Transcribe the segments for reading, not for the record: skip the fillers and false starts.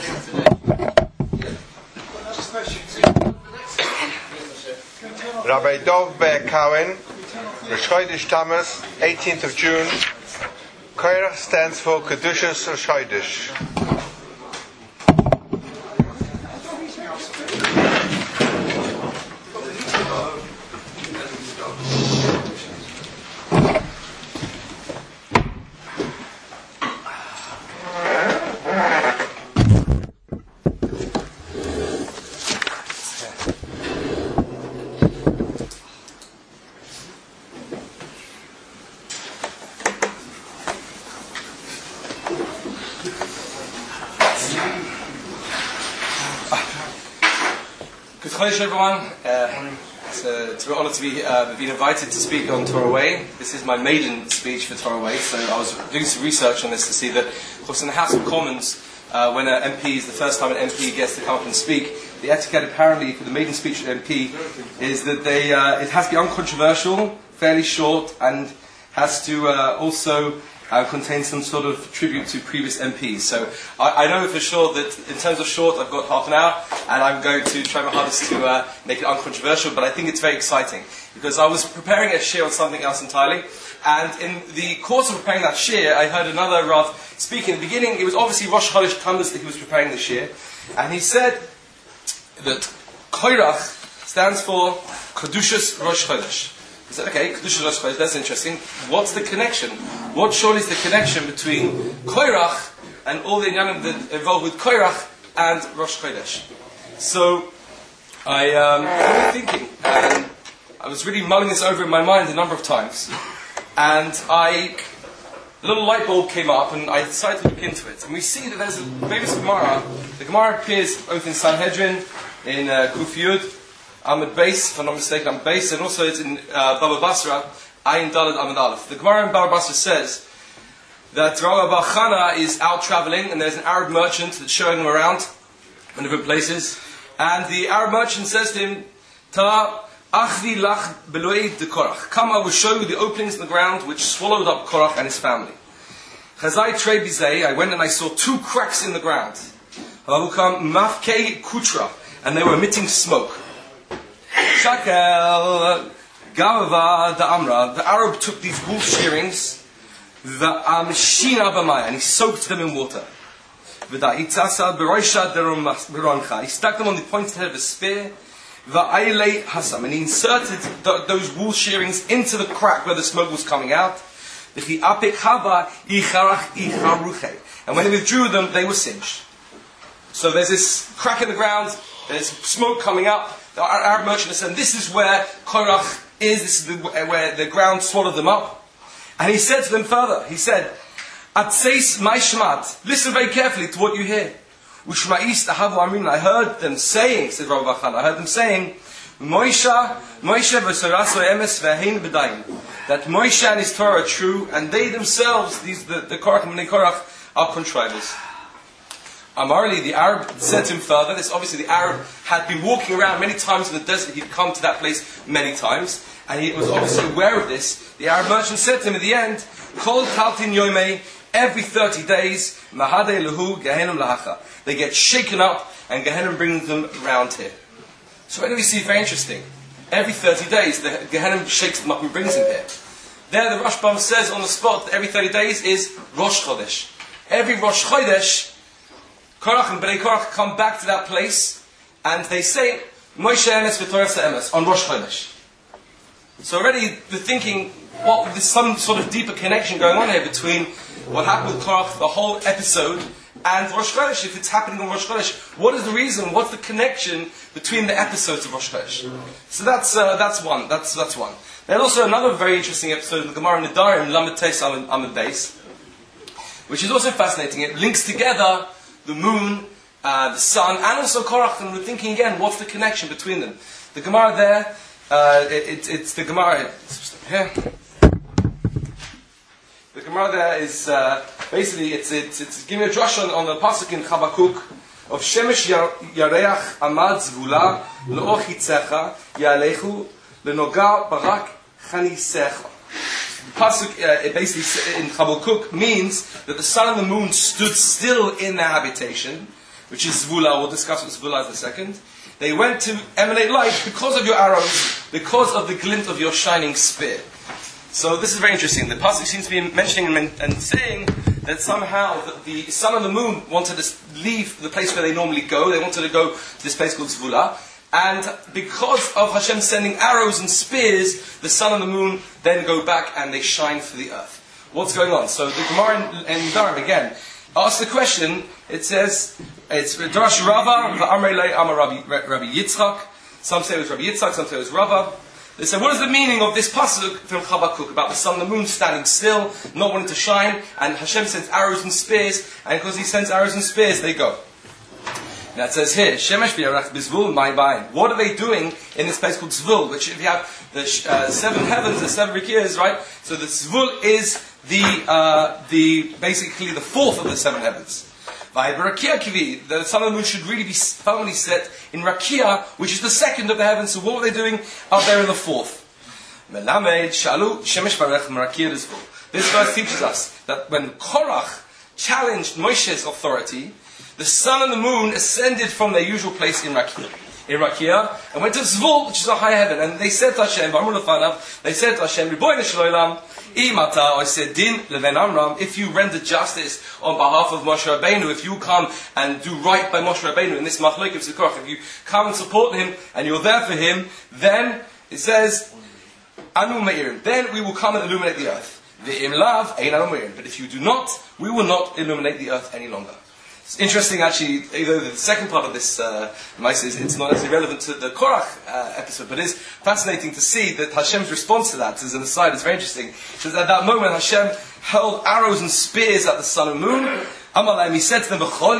Rabbi Dov Cohen, Rosh Chodesh Tammuz, 18th of June. Korach stands for Kedushas Rosh Chodesh. Hi everyone, it's an honour to be been invited to speak on Torah Way. This is my maiden speech for Torah Way, so I was doing some research on this to see that, of course, in the House of Commons, when an MP is the first time an MP gets to come up and speak, the etiquette apparently for the maiden speech of an MP is that it has to be uncontroversial, fairly short, and has to also contain some sort of tribute to previous MPs. So I know for sure that in terms of short, I've got half an hour, and I'm going to try my hardest to make it uncontroversial, but I think it's very exciting, because I was preparing a shir on something else entirely, and in the course of preparing that shir, I heard another Rav speak. In the beginning, it was obviously Rosh Chodesh Tammuz that he was preparing the shir, and he said that Korach stands for Kedushas Rosh Chodesh. He said, okay, Kedushas Rosh Chodesh, that's interesting. What's the connection? What surely is the connection between Korach and all the inyanim that involved with Korach and Rosh Chodesh? So I was thinking, and I was really mulling this over in my mind a number of times, and a little light bulb came up, and I decided to look into it. And we see that there's a famous Gemara. The Gemara appears both in Sanhedrin, in Kuf Yud, Amud Beis, if I'm not mistaken, Amud Beis, and also it's in Baba Basra, Ayin Daled Amud Aleph. The Gemara in Baba Basra says that Rabbi Bar Chana is out traveling, and there's an Arab merchant that's showing him around in different places, and the Arab merchant says to him, Ta achvi lach beloei de Korach. Come, I will show you the openings in the ground which swallowed up Korach and his family. Chazai trei bizei, I went and I saw two cracks in the ground. Havukam mafkei kutra, and they were emitting smoke. Shakel Gavava the Amra, the Arab took these wool shearings, the Amshina B'maya, and he soaked them in water. He stuck them on the pointed head of a spear, and he inserted those wool shearings into the crack where the smoke was coming out. And when he withdrew them, they were singed. So there's this crack in the ground, there's smoke coming up. The Arab merchant said, this is where Korach is, this is where the ground swallowed them up. And he said to them further, he said, Atseis my shmat, listen very carefully to what you hear. Ushma'is tahavu amrin, I heard them saying, said Rabbi Bachan, I heard them saying, Moshe v'saraso emes v'hein b'dayin, that Moshe and his Torah are true, and they themselves, the Korach and Bnei Korach, are contrivers. Amarli, the Arab, said to him further, this obviously the Arab had been walking around many times in the desert, he'd come to that place many times, and he was obviously aware of this. The Arab merchant said to him at the end, Kol taltin yomei, every 30 days, mahadei lehu gehenim lahacha. They get shaken up, and Gehenim brings them round here. So what do we see? Very interesting. Every 30 days, the Gehenim shakes them up and brings them here. There the Rashbam says on the spot that every 30 days is Rosh Chodesh. Every Rosh Chodesh, Korach and Bnei Korach come back to that place, and they say, Moshe emes v'Torah emes, on Rosh Chodesh. So already we're thinking, well, there's some sort of deeper connection going on here between what happened with Korach, the whole episode, and Rosh Chodesh. If it's happening on Rosh Chodesh, what is the reason? What's the connection between the episodes of Rosh Chodesh? So that's one. That's one. There's also another very interesting episode of the Gemara Nedarim, Lamed Tes Amud Beis, which is also fascinating. It links together the moon, the sun, and also Korach, and we're thinking again, what's the connection between them? The Gemara there, it's the Gemara here. The Gemara there is basically it's giving a drush on the pasuk in Chabakuk of Shemesh Yareach Amad Zvula Lo'ochitzecha Yalechu Lenoga Barak Chanisecha. Pasuk basically in Chabakuk means that the sun and the moon stood still in their habitation, which is Zvula. We'll discuss what Zvula is in a second. They went to emanate light because of your arrows, because of the glint of your shining spear. So this is very interesting. The pasuk seems to be mentioning and saying that somehow the sun and the moon wanted to leave the place where they normally go. They wanted to go to this place called Zvula. And because of Hashem sending arrows and spears, the sun and the moon then go back and they shine for the earth. What's going on? So the Gemara in Dharam again asks the question. It says, it's Darash Rava, V'amrei lei Amar Rabbi Yitzchak. Some say it was Rabbi Yitzchak, some say it was Rava. They say, what is the meaning of this pasuk from Habakkuk about the sun and the moon standing still, not wanting to shine, and Hashem sends arrows and spears, and because He sends arrows and spears, they go. Now it says here, Shemesh v'yarach b'zvul ma'bayin. What are they doing in this place called Zvul? Which, if you have the 7 heavens, the 7 rikiyas, right? So the Zvul is basically the 4th of the 7 heavens. The sun and the moon should really be firmly set in Rakia, which is the 2nd of the heavens. So what were they doing out there in the 4th? This verse teaches us that when Korach challenged Moshe's authority, the sun and the moon ascended from their usual place in Rakia, and went to Zvul, which is a high heaven. And they said to Hashem, Ribono shel olam, if you render justice on behalf of Moshe Rabbeinu, if you come and do right by Moshe Rabbeinu in this machlokes Zikroch, if you come and support him and you're there for him, then it says, Anu me'irim, then we will come and illuminate the earth. Ve'im lav ein anu me'irim. But if you do not, we will not illuminate the earth any longer. It's interesting, actually, although the second part of this Maisa it's not as relevant to the Korach episode, but it is fascinating to see that Hashem's response to that, as an aside, is very interesting. Because at that moment, Hashem hurled arrows and spears at the sun and moon. He said to them,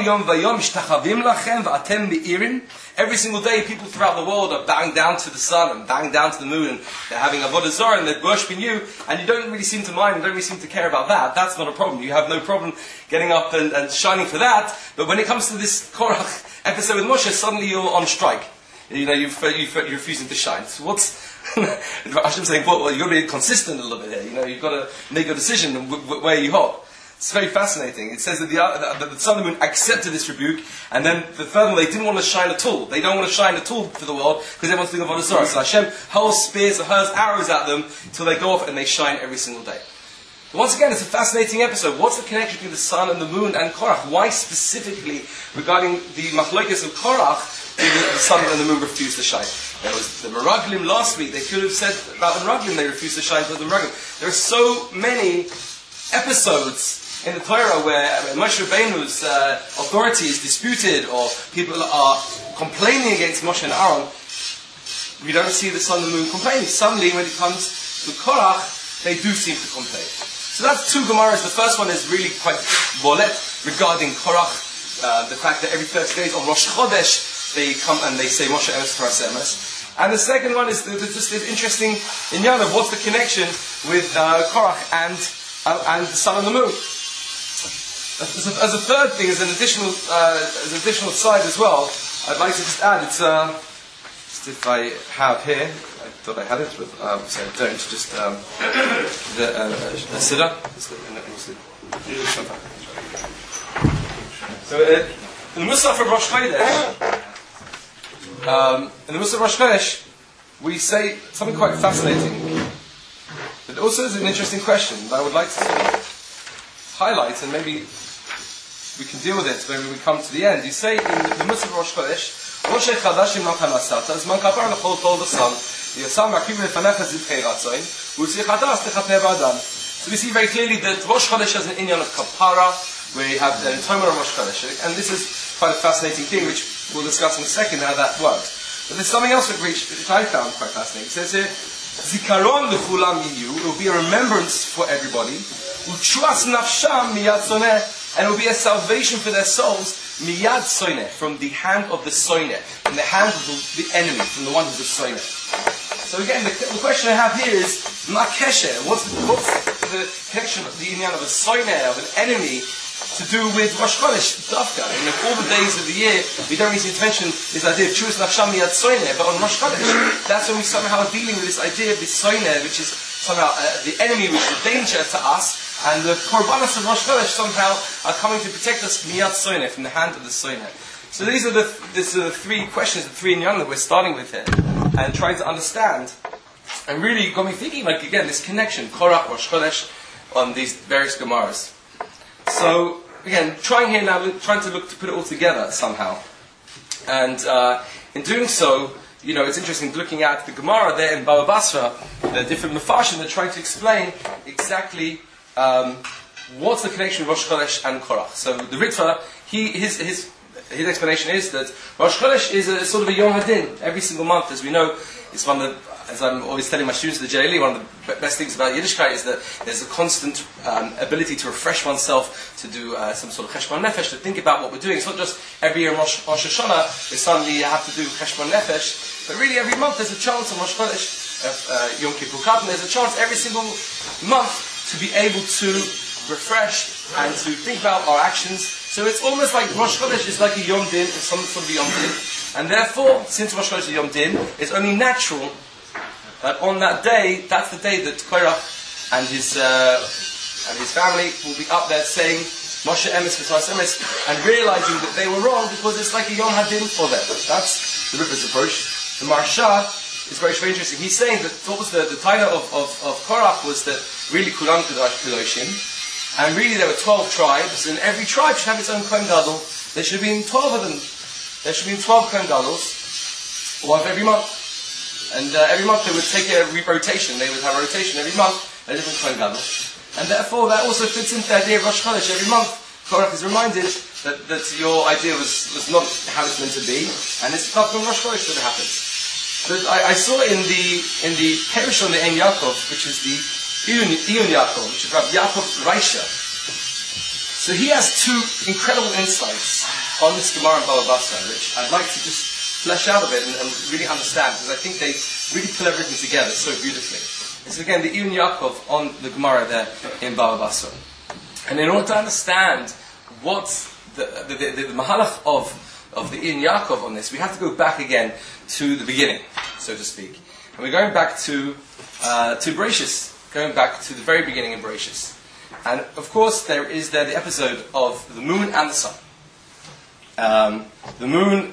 every single day, people throughout the world are bowing down to the sun and bowing down to the moon, and they're having avodah zarah and they're worshipping you, and you don't really seem to mind, you don't really seem to care about that. That's not a problem. You have no problem getting up and shining for that. But when it comes to this Korach episode with Moshe, suddenly you're on strike. You know, you're refusing to shine. So what's Hashem saying? Well, you've got to be consistent a little bit here. You know, you've got to make a decision where you hold. It's very fascinating. It says that the sun and the moon accepted this rebuke, and then furthermore, they didn't want to shine at all. They don't want to shine at all for the world because everyone's doing avodah zarah. So Hashem hurls spears or hurls arrows at them until they go off and they shine every single day. But once again, it's a fascinating episode. What's the connection between the sun and the moon and Korach? Why specifically regarding the machlokes of Korach did the sun and the moon refuse to shine? There was the Meraglim last week. They could have said about the Meraglim they refused to shine for the Meraglim. There are so many episodes in the Torah where Moshe Rabbeinu's authority is disputed or people are complaining against Moshe and Aaron. We don't see the sun and the moon complaining. Suddenly, when it comes to Korach, they do seem to complain. So that's 2 Gemaras. The first one is really quite bolet regarding Korach, the fact that every 30 days on Rosh Chodesh they come and they say Moshe Emes Torah Emes. And the second one is just this interesting inyan of what's the connection with Korach and the sun and the moon. As a third thing, as an additional side as well, I'd like to just add, it's just if I have here, I thought I had it, but so I don't, just the Siddur. So in the Musaf of Rosh Chodesh, we say something quite fascinating. It also is an interesting question that I would like to sort of highlight, and maybe we can deal with it when we come to the end. You say in the Musaf of Rosh Chodesh, Rosh Chadash im Nochan Asata, Zman Kapar L'chol Tol D'Sam, Yasam Rakim Lefanecha Zivchei Ratzoin, U'tzich Hadas Techat Neva Adam. So we see very clearly that Rosh Chodesh has an inyan of Kapara, where you have the Tomer of Rosh Chodesh, and this is quite a fascinating thing, which we'll discuss in a second how that works. But there's something else which I found quite fascinating. It says here, Zikaron L'chulam Yiyu, it will be a remembrance for everybody, U'truas Nafsham Miyad Soneh, and it will be a salvation for their souls, miyad soineh, from the hand of the soineh, from the hand of the enemy, from the one who's the soineh. So again, the question I have here is, ma kesher, what's the connection of the inyan of a soineh, of an enemy, to do with Rosh Chodesh, Dafka? And in all the days of the year, we don't really mention this idea of Chus Nafsham Miyad Soineh, but on Rosh Chodesh, that's when we somehow are dealing with this idea of the soineh, which is somehow the enemy, which is a danger to us. And the korbanos of Rosh Chodesh somehow are coming to protect us miyad soineh, from the hand of the soineh. So these are the three questions, the three inyan that we're starting with here, and trying to understand. And really got me thinking, like, again, this connection, Korach, Rosh Chodesh, on these various Gemaras. So, again, trying to put it all together somehow. And in doing so, it's interesting looking at the Gemara there in Baba Basra, the different Mefarshim, they're trying to explain exactly what's the connection with Rosh Chodesh and Korach. So the Ritva, his explanation is that Rosh Chodesh is a sort of a Yom Hadin. Every single month, as we know, it's one of the, as I'm always telling my students at the JLE, one of the best things about Yiddishkeit is that there's a constant ability to refresh oneself, to do some sort of Cheshbon Nefesh, to think about what we're doing. It's not just every year in Rosh Hashanah, we suddenly have to do Cheshbon Nefesh, but really every month there's a chance on Rosh Chodesh, Yom Kippur Katan, there's a chance every single month to be able to refresh and to think about our actions. So it's almost like Rosh Chodesh is like a Yom Din, it's some sort of a Yom Din. And therefore, since Rosh Chodesh is a Yom Din, it's only natural that on that day, that's the day that Korach and his family will be up there saying Moshe Emes V'Sas Emes, and realizing that they were wrong because it's like a Yom Hadin for them. That's the Ritva's approach. The Maharsha is very interesting. He's saying that what was the title of Korach was that really Kulam Kedoshim, and really there were 12 tribes, and every tribe should have its own Kohen Gadol. There should have been 12 of them. There should be 12 Kohen Gadol's, one for every month. And every month they would take a rotation. They would have a rotation every month, a different Kohen Gadol. And therefore that also fits into the idea of Rosh Chodesh. Every month, Korach is reminded that your idea was not how it's meant to be, and it's not from Rosh Chodesh that it happens. But I saw in the Perish on the Ein Yaakov, which is the Iyun Yaakov, which is Rabbi Yaakov Reisha. So he has two incredible insights on this Gemara and Baba Basra, which I'd like to just flesh out a bit and really understand, because I think they really pull everything together so beautifully. This is again the Iyun Yaakov on the Gemara there in Baba Basra. And in order to understand what the Mahalach of the Iyun Yaakov on this, we have to go back again to the beginning, so to speak. And we're going back to Bereshis, going back to the very beginning of Bereshis. And of course there is the episode of the moon and the sun. The moon,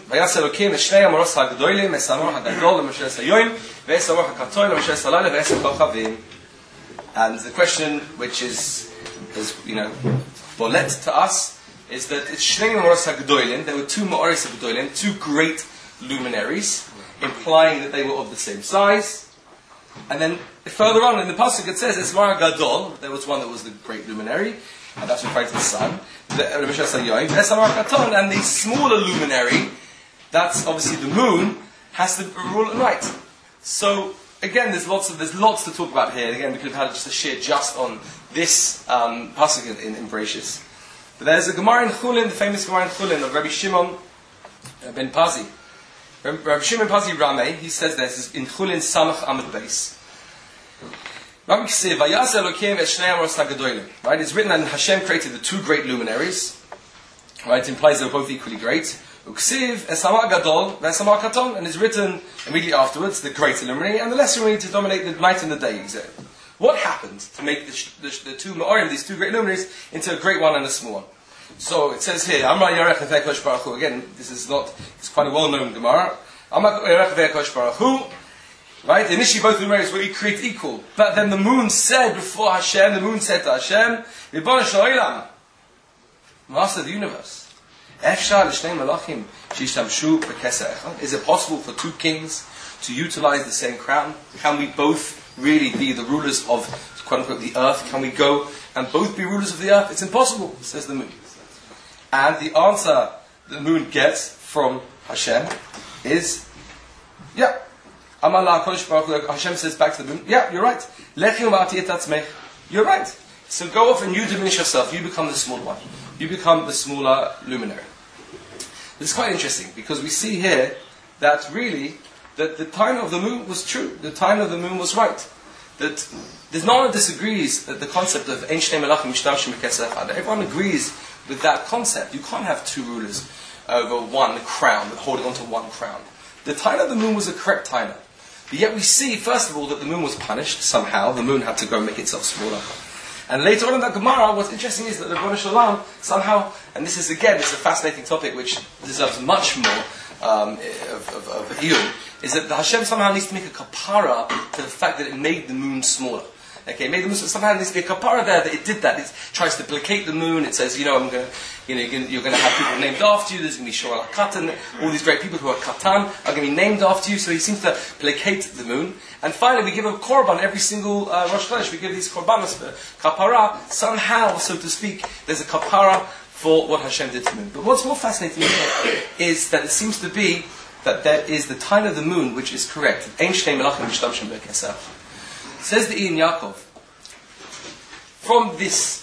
and the question which is bolet to us is that it's Shnei Me'oros HaGedolim. There were two Me'oros HaGedolim, two great luminaries, implying that they were of the same size. And then further on in the pasuk it says Esmar Gadol. There was one that was the great luminary, and that's referring to the sun. And the smaller luminary, that's obviously the moon, has to rule at night. So again, there's lots to talk about here. Again, we could have had just a share just on this pasuk in Bereshis. But there's a Gemara in Chulin, the famous Gemara in Chulin of Rabbi Shimon ben Pazi. Rabbi Shimon Pazi Rameh, he says this in Chulin Samach Amud Beis. Right, it's written that Hashem created the two great luminaries. Right, it implies they were both equally great. And it's written immediately afterwards, the greater luminary and the lesser luminary to dominate the night and the day. What happened to make the two Ma'orim, these two great luminaries, into a great one and a small one? So it says here, again, it's quite a well-known Gemara. Right? Initially both luminaries were created equal. But then the moon said before Hashem, to Hashem, Master of the universe, is it possible for two kings to utilize the same crown? Can we both really be the rulers of, quote unquote, the earth? Can we go and both be rulers of the earth? It's impossible, says the moon. And the answer the moon gets from Hashem is, yeah. Hashem says back to the moon, yeah, you're right. You're right. So go off and you diminish yourself. You become the small one. You become the smaller luminary. This is quite interesting because we see here that really that the time of the moon was true. The time of the moon was right. That there's no one disagrees that the concept of Ein Shnei Melachim Mishtamshim B'Kesef Echad. Everyone agrees with that concept. You can't have two rulers over one crown, holding onto one crown. The time of the moon was a correct timer. But yet we see, first of all, that the moon was punished somehow. The moon had to go and make itself smaller. And later on in that Gemara, what's interesting is that the Rebbeinu Shalom somehow, and this is a fascinating topic which deserves much more of Iyun, is that the Hashem somehow needs to make a kapara to the fact that it made the moon smaller. Okay, made the moon somehow needs to be a kapara there that it did that. It tries to placate the moon. It says, you're going to have people named after you. There's going to be Shor al-Katan. All these great people who are Katan are going to be named after you. So he seems to placate the moon. And finally, we give a korban every single Rosh Chodesh. We give these korbanos for kapara. Somehow, so to speak, there's a kapara for what Hashem did to the moon. But what's more fascinating here is that it seems to be that there is the time of the moon which is correct. Ein shnei melachim mishtamshim b'kesef. Says the Ein Yaakov, from this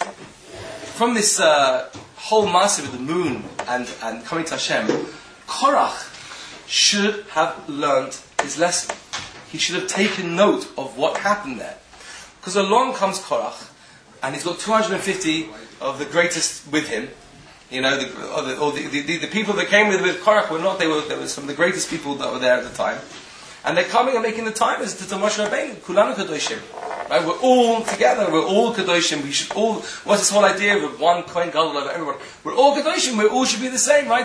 whole massive of the moon and coming to Hashem, Korach should have learned his lesson. He should have taken note of what happened there. Because along comes Korach, and he's got 250 of the greatest with him. You know, the people that came with Korach they were some of the greatest people that were there at the time. And they're coming and making the time as to Moshe Rabbeinu, Kulanu Kadoshim. Right? We're all together, we're all Kadoshim. We should all, what's this whole idea of one Kohen Gadol over everyone? We're all Kadoshim, we all should be the same, right?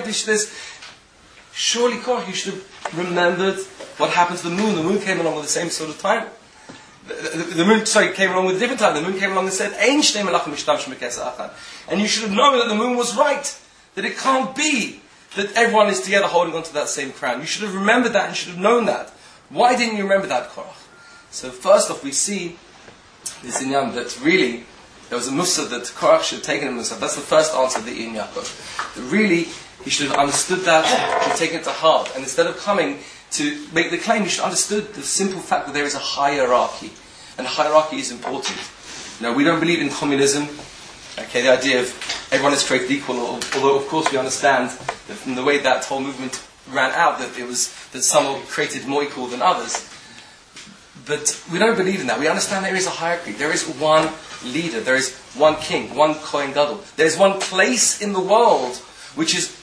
Surely Korach, you should have remembered what happened to the moon. The moon came along with the same sort of time. The moon, came along with a different time. The moon came along and said, Ein shnei melachim mishtamshim b'kesef echad. And you should have known that the moon was right. That it can't be that everyone is together holding on to that same crown. You should have remembered that and should have known that. Why didn't you remember that, Korach? So first off, we see this inyan that really there was a mussar that Korach should have taken himself. That's the first answer of the Ein Yaakov. That really he should have understood that, should have taken it to heart, and instead of coming to make the claim, he should have understood the simple fact that there is a hierarchy, and hierarchy is important. Now, we don't believe in communism. Okay, the idea of everyone is created equal, although of course we understand that from the way that whole movement ran out, that some were created more equal than others. But we don't believe in that. We understand there is a hierarchy. There is one leader. There is one king, one Kohen Gadol. There is one place in the world which is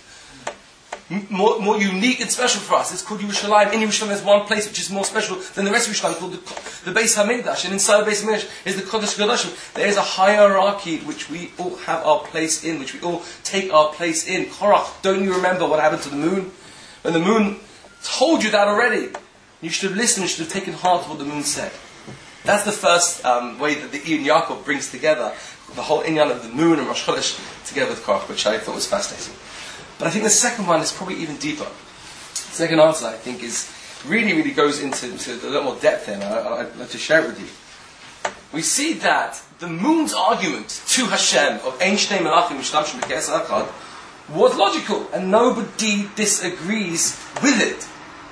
more unique and special for us. It's called Yerushalayim. In Yerushalayim there's one place which is more special than the rest of Yerushalayim, called the Beis HaMikdash. And inside the Beis HaMikdash is the Kodesh Kodashim. There is a hierarchy which we all have our place in, which we all take our place in. Korach, don't you remember what happened to the moon? When the moon told you that already, you should have listened, you should have taken heart to what the moon said. That's the first way that the Ein Yaakov brings together the whole inyan of the moon and Rosh Chodesh together with Korach, which I thought was fascinating. But I think the second one is probably even deeper. The second answer, I think, is really goes into a lot more depth here, and I'd like to share it with you. We see that the moon's argument to Hashem of Ein shnei melachim mishtamshim b'kesef echad was logical, and nobody disagrees with it.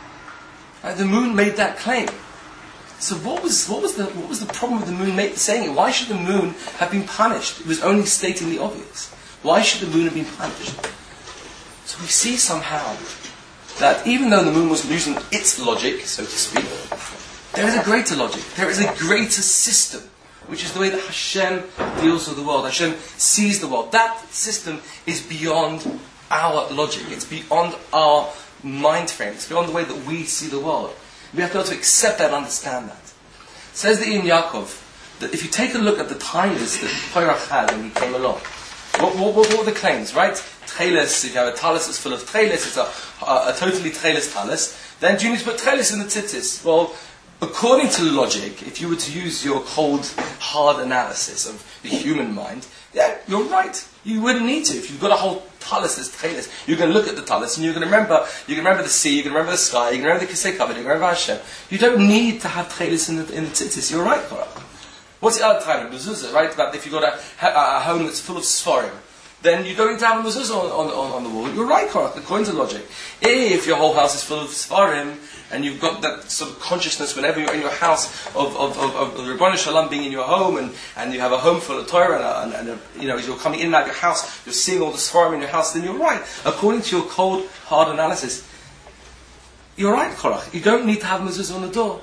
The moon made that claim. So what was the problem with the moon saying it? Why should the moon have been punished? It was only stating the obvious. Why should the moon have been punished? So we see somehow that even though the moon was using its logic, so to speak, there is a greater logic. There is a greater system, which is the way that Hashem deals with the world. Hashem sees the world. That system is beyond our logic. It's beyond our mind frame. It's beyond the way that we see the world. We have to be able to accept that and understand that. Says the Ein Yaakov that if you take a look at the timeless that Korach had when he came along, what were the claims, right? Tcheles, if you have a talis that's full of tcheles, it's a totally tcheles talis, then do you need to put tcheles in the tzitzis? Well, according to logic, if you were to use your cold, hard analysis of the human mind, yeah, you're right. You wouldn't need to. If you've got a whole talis that's tcheles, you're going to look at the talis and you're going to remember the sea, you're going to remember the sky, you're going to remember the kisei kavod, you're going to remember Hashem. You don't need to have tcheles in the tzitzis. You're right, Korach. What's the other time? Mezuzah, right? That if you've got a home that's full of sforim, then you don't need to have a mezuzah on the wall. You're right, Korach, according to logic. If your whole house is full of sforim, and you've got that sort of consciousness whenever you're in your house of the Rebbeinu Shalom being in your home, and you have a home full of Torah, and as you're coming in and out of your house, you're seeing all the sforim in your house, then you're right. According to your cold, hard analysis, you're right, Korach. You don't need to have mezuzah on the door.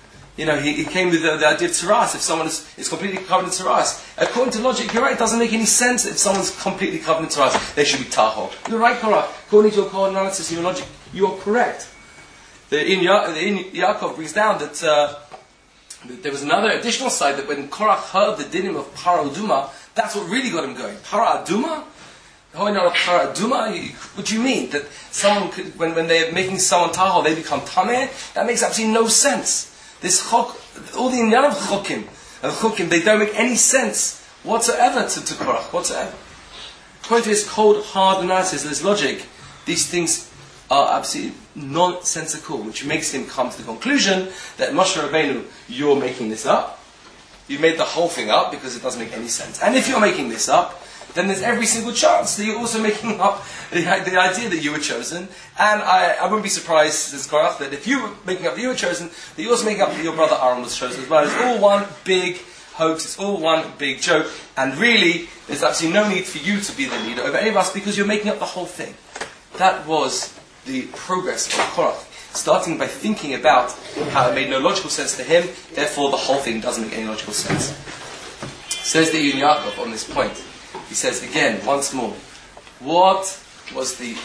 He came with the idea of tzaras. If someone is completely covered in tzaras, according to logic, you're right. It doesn't make any sense if someone's completely covered in tzaras. They should be tahor. You're right, Korach. According to your cold analysis and your logic, you are correct. The Ein Yaakov brings down that there was another additional side that when Korach heard the dinim of Para Aduma, that's what really got him going. Para Aduma? Para Aduma? What do you mean? That someone could, when they're making someone tahor, they become tameh? That makes absolutely no sense. This chok, all the inyan of chokim, they don't make any sense whatsoever to Korach, whatsoever. According to his cold, hard analysis, his logic, these things are absolutely nonsensical, which makes him come to the conclusion that Moshe Rabbeinu, you're making this up. You made the whole thing up because it doesn't make any sense. And if you're making this up, then there's every single chance that you're also making up the idea that you were chosen. And I wouldn't be surprised, says Korach, that if you were making up that you were chosen, that you're also making up that your brother Aaron was chosen as well. It's all one big hoax, it's all one big joke, and really, there's absolutely no need for you to be the leader over any of us because you're making up the whole thing. That was the progress of Korach, starting by thinking about how it made no logical sense to him, therefore the whole thing doesn't make any logical sense. Says the Ibn Yaakov on this point. He says again, once more, what was the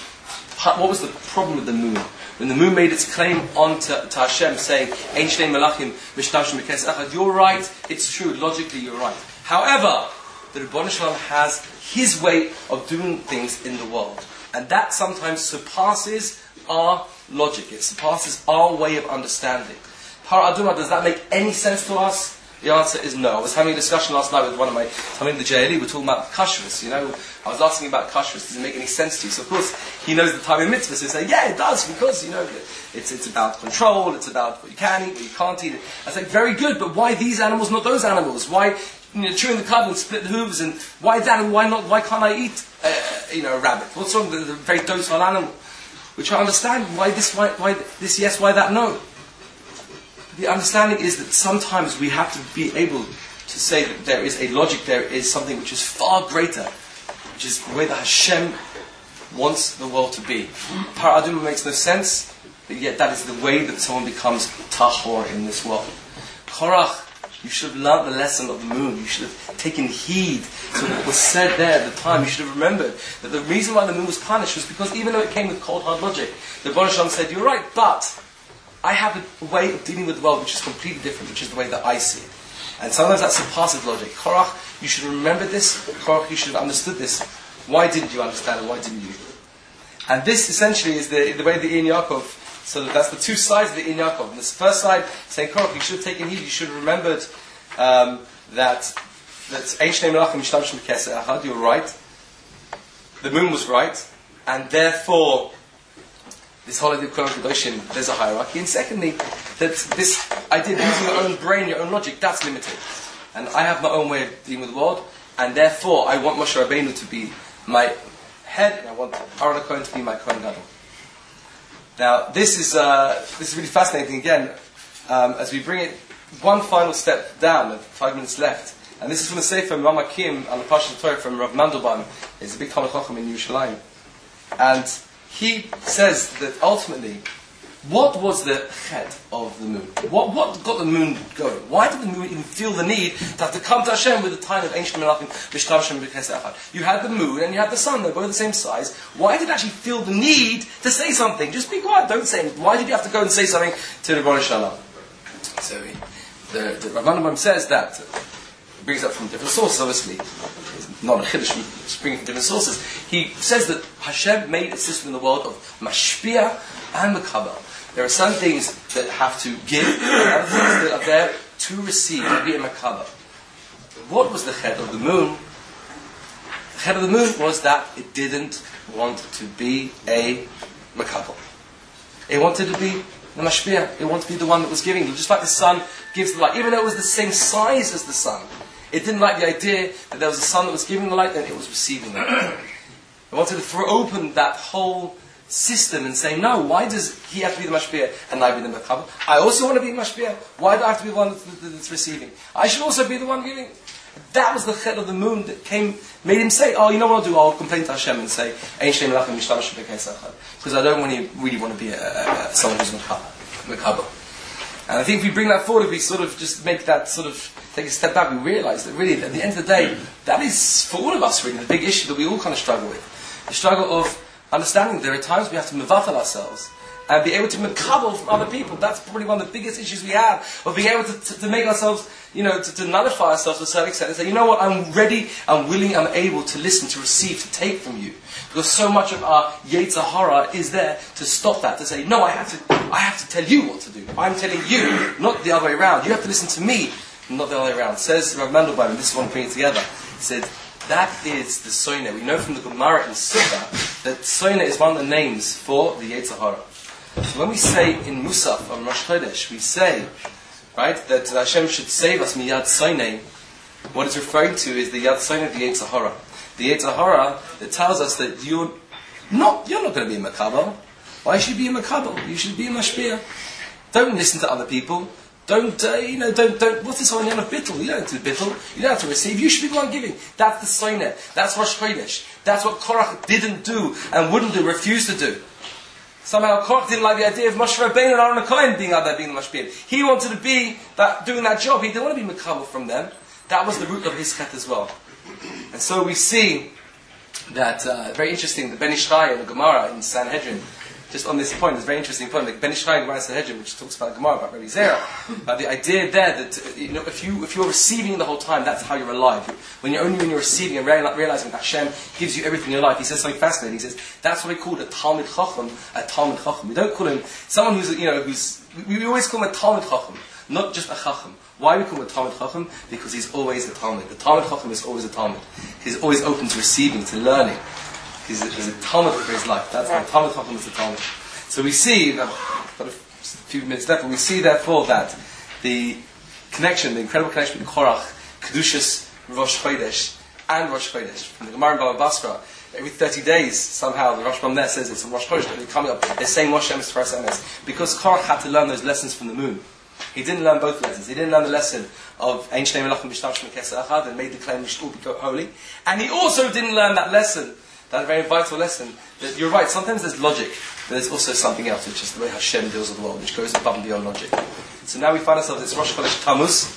problem with the moon? When the moon made its claim on to Hashem, saying, Ein Shnei Malachim Mishtashim B'Kes Echad, you're right, it's true, logically you're right. However, the Rebbeinu Shalom has his way of doing things in the world. And that sometimes surpasses our logic. It surpasses our way of understanding. Para Aduma, does that make any sense to us? The answer is no. I was having a discussion last night with one of my Talmid the JLE. We're talking about kashrus. I was asking about kashrus. Does it make any sense to you? So of course he knows the time in mitzvahs. So he said, yeah, it does, because it's about control. It's about what you can eat, what you can't eat. I said, very good, but why these animals, not those animals? Why chewing the cud and split the hooves, and why that, and why not? Why can't I eat a rabbit? What's wrong with a very docile animal? Which I understand. Why this yes? Why that no? The understanding is that sometimes we have to be able to say that there is a logic, there is something which is far greater, which is the way that Hashem wants the world to be. Para Aduma makes no sense, but yet that is the way that someone becomes tahor in this world. Korach, you should have learned the lesson of the moon. You should have taken heed to what was said there at the time. You should have remembered that the reason why the moon was punished was because even though it came with cold, hard logic, the Rebbeinu Shalom said, you're right, but I have a way of dealing with the world which is completely different, which is the way that I see it. And sometimes that surpasses logic. Korach, you should remember this. Korach, you should have understood this. Why didn't you understand it? Why didn't you? And this essentially is the way the Ibn Yaakov, so that's the two sides of the Ibn Yaakov. And this first side, saying, Korach, you should have taken heed, you should have remembered that Ein Shnei Malachim Mishtashim B'Kes Echad, you're right. The moon was right. And therefore, this holiday of Kohen Kedoshim, there's a hierarchy. And secondly, that this idea of using your own brain, your own logic, that's limited. And I have my own way of dealing with the world, and therefore I want Moshe Rabbeinu to be my head, and I want Aaron Cohen to be my Kohen Gadol. Now, this is really fascinating again, as we bring it one final step down, with 5 minutes left. And this is from the Sefer Mamakim on the Parshat Torah from Rav Mandelbaum. He's a big Talmid Chacham in Yerushalayim. And he says that ultimately, what was the chet of the moon? What got the moon going? Why did the moon even feel the need to have to come to Hashem with the time of ancient Melachim, Mishtashim B'Kes Echad? You had the moon and you had the sun, they're both the same size. Why did it actually feel the need to say something? Just be quiet, don't say anything. Why did you have to go and say something to the Rebbeinu Shalom? So the Rav Mandelbaum says that, he brings up from different sources, obviously. It's not a chiddush, it's bringing from different sources. He says that Hashem made a system in the world of mashpia and mekabel. There are some things that have to give, and other things that are there to receive, to be a mekabel. What was the chet of the moon? The chet of the moon was that it didn't want to be a mekabel. It wanted to be the mashpia. It wanted to be the one that was giving. Just like the sun gives the light, even though it was the same size as the sun. It didn't like the idea that there was a sun that was giving the light and it was receiving it. It wanted to throw open that whole system and say, no, why does he have to be the mashpia and I be the mekabel? I also want to be the mashpia. Why do I have to be the one that's receiving? I should also be the one giving. That was the chet of the moon that made him say, oh, you know what I'll do? I'll complain to Hashem and say, Ein Shnei Malachim Mishtashim B'Kes Echad, because I don't really want to be someone who's mekabel. And I think if we bring that forward, if we sort of just make that sort of take a step back, we realise that really, at the end of the day, that is for all of us really the big issue that we all kind of struggle with. The struggle of understanding there are times we have to mevatel ourselves and be able to makabel from other people. That's probably one of the biggest issues we have, of being able to make ourselves, to nullify ourselves to a certain extent and say, you know what, I'm ready, I'm willing, I'm able to listen, to receive, to take from you. Because so much of our Yetzer Hara is there to stop that, to say, no, I have to tell you what to do. I'm telling you, not the other way around. You have to listen to me, not the other way around. Says Rav Mandelbaum, and this is one putting it together, he said, that is the Soina. We know from the Gemara in Sukkah that Soina is one of the names for the Yetzer Hara. So when we say in Musaf on Rosh Chodesh, we say, right, that Hashem should save us miyad Soinei. What it's referring to is the Yad Soinei of the Yetzer Hara. The Yetzer Hara that tells us that you're not going to be a makabel. Why should you be a makabel? You should be a mashpia. Don't listen to other people. Don't, what's this on of bittul? You don't have to bittul. You don't have to receive. You should be the one giving. That's the soiner. That's Rosh Chodesh. That's what Korach didn't do and wouldn't do, refused to do. Somehow Korach didn't like the idea of Moshe Rabbeinu and Aaron HaKohen being out there being the mashpia. He wanted to be doing that job. He didn't want to be makabel from them. That was the root of his chet as well. And so we see that, very interesting, the Ben Ish Chai and the Gemara in Sanhedrin, just on this point, it's a very interesting point, the Ben Ish Chai and Gemara in Sanhedrin, which talks about Gemara, about Rabbi Zera, about the idea there that, if you're receiving the whole time, that's how you're alive. When you're receiving and realizing that Hashem gives you everything in your life, he says something fascinating. He says, that's what we call a Talmid Chacham, a Talmid Chacham. We don't call him someone we always call him a Talmid Chacham, not just a Chacham. Why we call him a Talmid Chacham? Because he's always a Talmid. The Talmid Chacham is always a Talmid. He's always open to receiving, to learning. He's a Talmid for his life. That's why Talmid Chacham is a Talmid. So we see, got a few minutes left, but we see therefore that the connection, the incredible connection between Korach, Kedushas, Rosh Chodesh, and Rosh Chodesh. From the Gemara in Baba Basra, every 30 days, somehow, the Rosh Bam there says it's a Rosh Chodesh, they're coming up, they're saying Moshe Emes Tfaras Emes. Because Korach had to learn those lessons from the moon. He didn't learn both lessons. He didn't learn the lesson of Ein Shnei Melachim B'Shtav Shmei Keseh Echad and made the claim we should all be holy. And he also didn't learn that lesson, that very vital lesson, that you're right, sometimes there's logic, but there's also something else, which is the way Hashem deals with the world, which goes above and beyond logic. So now we find ourselves, it's Rosh Chodesh Tammuz,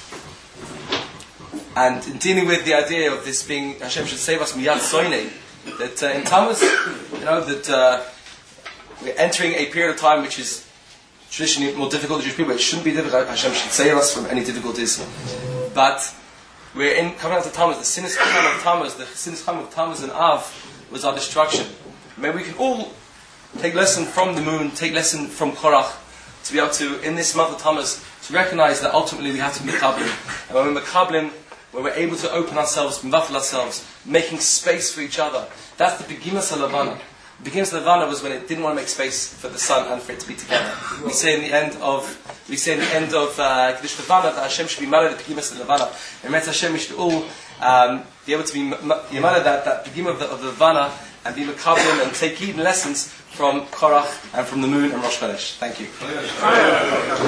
and in dealing with the idea of this being, Hashem should save us miyad soinei, that in Tammuz, that we're entering a period of time which is traditionally more difficult to Jewish people. It shouldn't be difficult. Hashem should save us from any difficulties. But we're coming out of Tammuz. The Sinas Chacham of Tammuz, the Sinas Chacham of Tammuz and Av was our destruction. Maybe we can all take lesson from the moon, take lesson from Korach, to be able to, in this month of Tammuz, to recognize that ultimately we have to be Mekablim. And when we're Mekablim, when we're able to open ourselves, Mvatal ourselves, making space for each other, that's the Begimas Halavana. The beginnings of Levana was when it didn't want to make space for the sun and for it to be together. We say in the end of Kiddush Levana that Hashem should be mad at the beginnings of Levana. And meant Hashem we should all be able to be mad at that beginning of the Levana and be makablim and take even lessons from Korach and from the moon and Rosh Chodesh. Thank you.